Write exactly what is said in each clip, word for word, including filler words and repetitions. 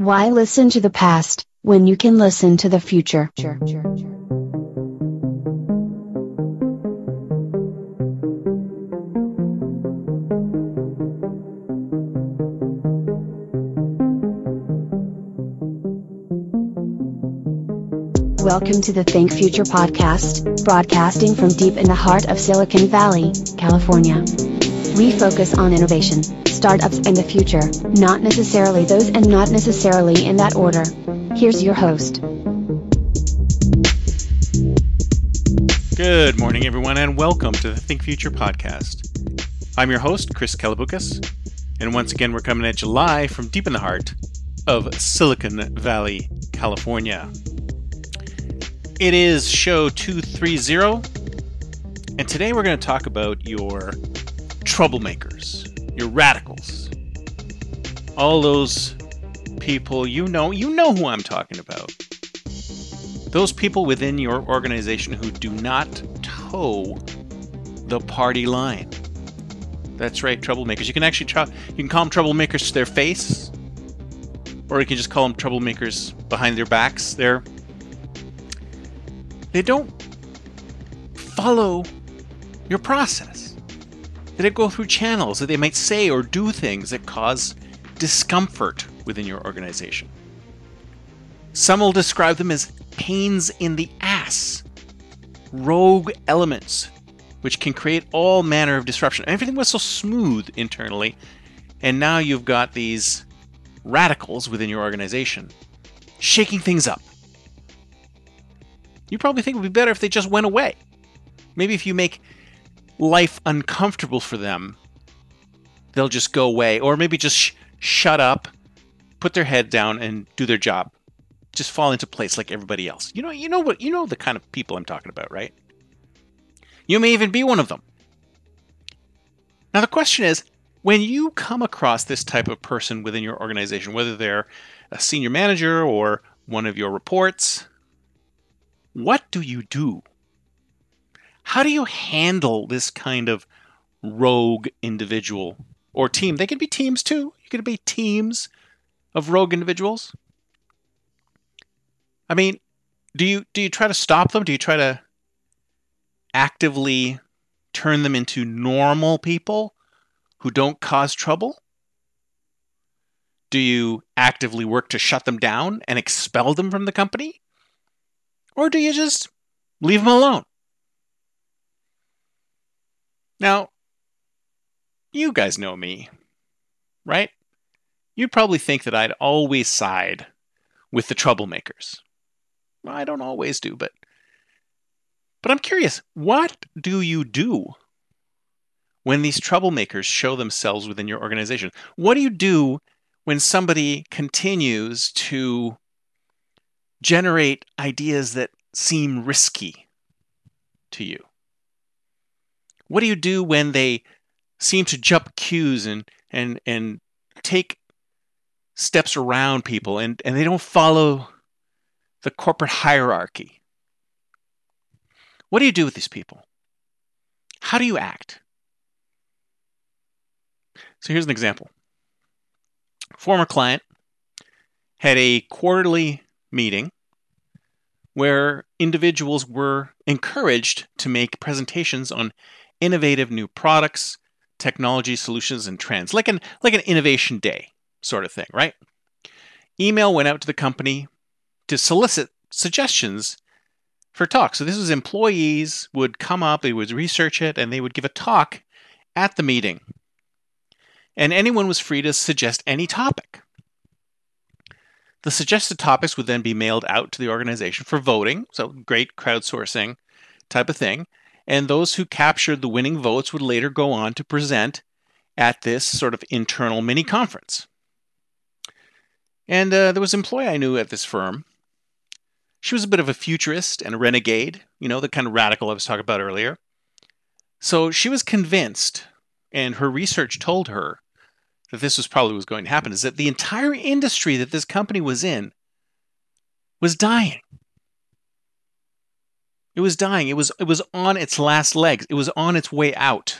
Why listen to the past, when you can listen to the future? Welcome to the Think Future podcast, broadcasting from deep in the heart of Silicon Valley, California. We focus on innovation, startups and the future, not necessarily those and not necessarily in that order. Here's your host. Good morning, everyone, and welcome to the Think Future podcast. I'm your host, Chris Kalabukas, and once again, we're coming at you live from deep in the heart of Silicon Valley, California. It is show two thirty, and today we're going to talk about your troublemakers, your radicals, all those people you know, you know who I'm talking about. Those people within your organization who do not toe the party line. That's right, troublemakers. You can actually try, you can call them troublemakers to their face, or you can just call them troublemakers behind their backs. They're They don't follow your process. They don't go through channels that they might say or do things that cause discomfort within your organization. Some will describe them as pains in the ass, rogue elements, which can create all manner of disruption. Everything was so smooth internally, and now you've got these radicals within your organization shaking things up. You probably think it would be better if they just went away. Maybe if you make life uncomfortable for them, they'll just go away. Or maybe just sh- shut up, put their head down, and do their job. Just fall into place like everybody else. You know, you know what? You know the kind of people I'm talking about, right? You may even be one of them. Now the question is, when you come across this type of person within your organization, whether they're a senior manager or one of your reports, what do you do? How do you handle this kind of rogue individual or team? They can be teams too. You could be teams of rogue individuals. I mean, do you do you try to stop them? Do you try to actively turn them into normal people who don't cause trouble? Do you actively work to shut them down and expel them from the company? Or do you just leave them alone? Now, you guys know me, right? You'd probably think that I'd always side with the troublemakers. Well, I don't always do, but but I'm curious, what do you do when these troublemakers show themselves within your organization? What do you do when somebody continues to generate ideas that seem risky to you? What do you do when they seem to jump queues and and and take steps around people and, and they don't follow the corporate hierarchy? What do you do with these people? How do you act? So here's an example. Former client had a quarterly meeting where individuals were encouraged to make presentations on innovative new products, technology solutions, and trends, like an like an innovation day sort of thing, right? Email went out to the company to solicit suggestions for talks. So this was employees would come up, they would research it, and they would give a talk at the meeting. And anyone was free to suggest any topic. The suggested topics would then be mailed out to the organization for voting, so great crowdsourcing type of thing. And those who captured the winning votes would later go on to present at this sort of internal mini conference. And uh, there was an employee I knew at this firm. She was a bit of a futurist and a renegade, you know, the kind of radical I was talking about earlier. So she was convinced, and her research told her that this was probably what was going to happen, is that the entire industry that this company was in was dying. It was dying. It was it was on its last legs. It was on its way out.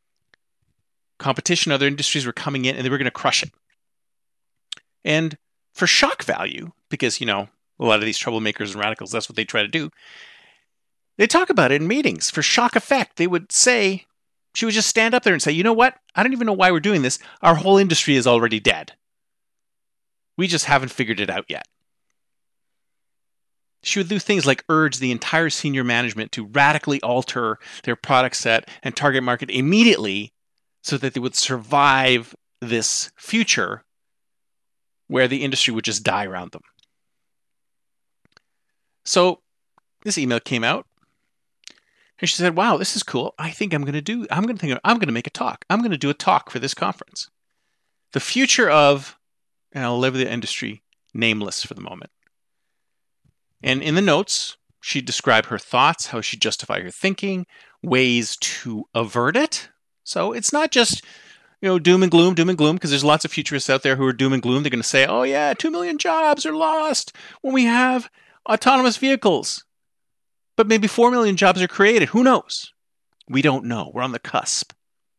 Competition, other industries were coming in, and they were going to crush it. And for shock value, because, you know, a lot of these troublemakers and radicals, that's what they try to do. They talk about it in meetings for shock effect. They would say, she would just stand up there and say, you know what? I don't even know why we're doing this. Our whole industry is already dead. We just haven't figured it out yet. She would do things like urge the entire senior management to radically alter their product set and target market immediately so that they would survive this future where the industry would just die around them. So this email came out. And she said, wow, this is cool. I think I'm going to do, I'm going to think, I'm going to make a talk. I'm going to do a talk for this conference. The future of, and I'll leave the industry nameless for the moment. And in the notes, she described her thoughts, how she justified her thinking, ways to avert it. So it's not just, you know, doom and gloom, doom and gloom, because there's lots of futurists out there who are doom and gloom. They're going to say, oh yeah, two million jobs are lost when we have autonomous vehicles. But maybe four million jobs are created. Who knows? We don't know. We're on the cusp.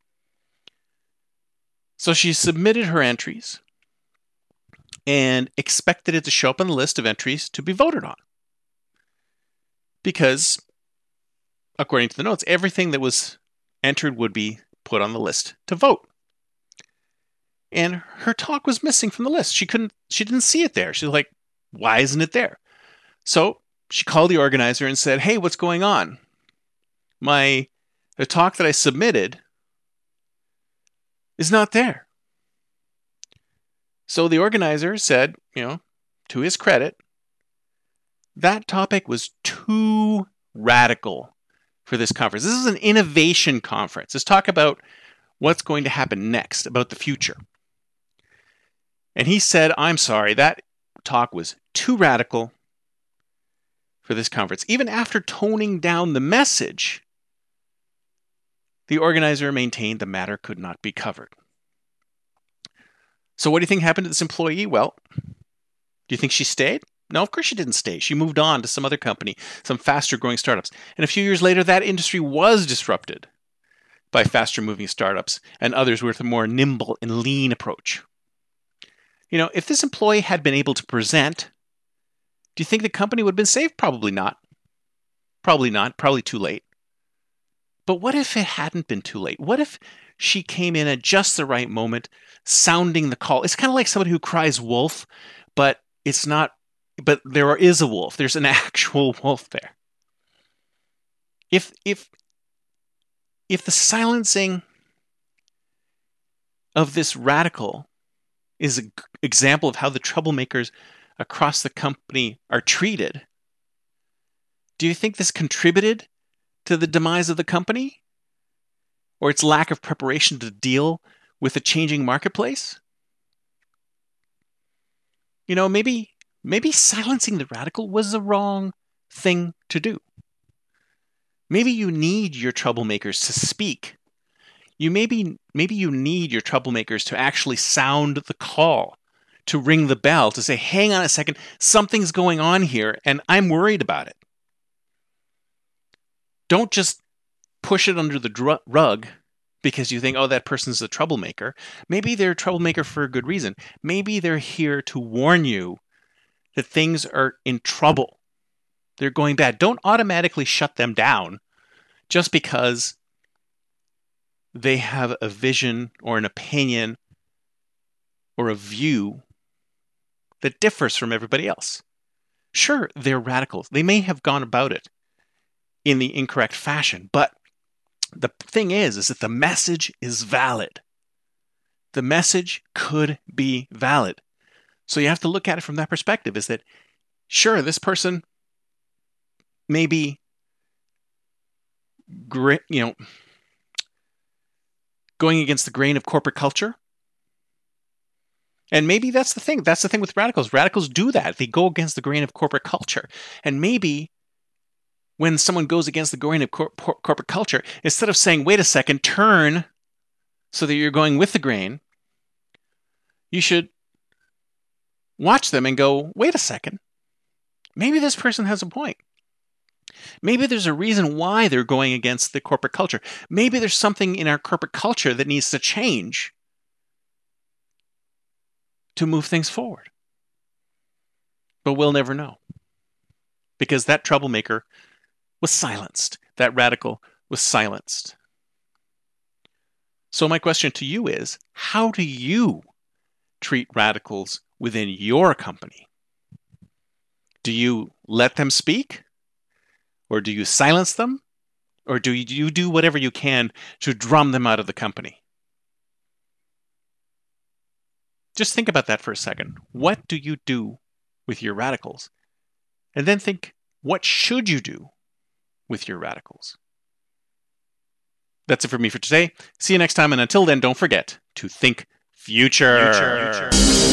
So she submitted her entries and expected it to show up on the list of entries to be voted on. Because, according to the notes, everything that was entered would be put on the list to vote. And her talk was missing from the list. She couldn't, she didn't see it there. She was like, why isn't it there? So she called the organizer and said, hey, what's going on? My, the talk that I submitted is not there. So the organizer said, you know, to his credit, that topic was too radical for this conference. This is an innovation conference. Let's talk about what's going to happen next, about the future. And he said, I'm sorry, that talk was too radical for this conference. Even after toning down the message, the organizer maintained the matter could not be covered. So what do you think happened to this employee? Well, do you think she stayed? No, of course she didn't stay. She moved on to some other company, some faster growing startups. And a few years later, that industry was disrupted by faster moving startups and others with a more nimble and lean approach. You know, if this employee had been able to present, do you think the company would have been saved? Probably not. Probably not. Probably too late. But what if it hadn't been too late? What if she came in at just the right moment, sounding the call? It's kind of like somebody who cries wolf, but it's not, but there is a wolf. There's an actual wolf there. If, if, if the silencing of this radical is an example of how the troublemakers across the company are treated, do you think this contributed to the demise of the company? Or its lack of preparation to deal with a changing marketplace? You know, maybe, maybe silencing the radical was the wrong thing to do. Maybe you need your troublemakers to speak. You maybe, maybe you need your troublemakers to actually sound the call, to ring the bell, to say, hang on a second, something's going on here, and I'm worried about it. Don't just push it under the dr- rug because you think, oh, that person's a troublemaker. Maybe they're a troublemaker for a good reason. Maybe they're here to warn you that things are in trouble. They're going bad. Don't automatically shut them down just because they have a vision or an opinion or a view that differs from everybody else. Sure, they're radicals. They may have gone about it in the incorrect fashion, but the thing is, is that the message is valid. The message could be valid. So you have to look at it from that perspective, is that, sure, this person may be, you know, going against the grain of corporate culture. And maybe that's the thing. That's the thing with radicals. Radicals do that. They go against the grain of corporate culture. And maybe when someone goes against the grain of cor- corporate culture, instead of saying, wait a second, turn so that you're going with the grain, you should watch them and go, wait a second, maybe this person has a point. Maybe there's a reason why they're going against the corporate culture. Maybe there's something in our corporate culture that needs to change to move things forward. But we'll never know. Because that troublemaker was silenced. That radical was silenced. So my question to you is, how do you treat radicals within your company? Do you let them speak? Or do you silence them? Or do you do whatever you can to drum them out of the company? Just think about that for a second. What do you do with your radicals? And then think, what should you do with your radicals? That's it for me for today. See you next time. And until then, don't forget to think future. future.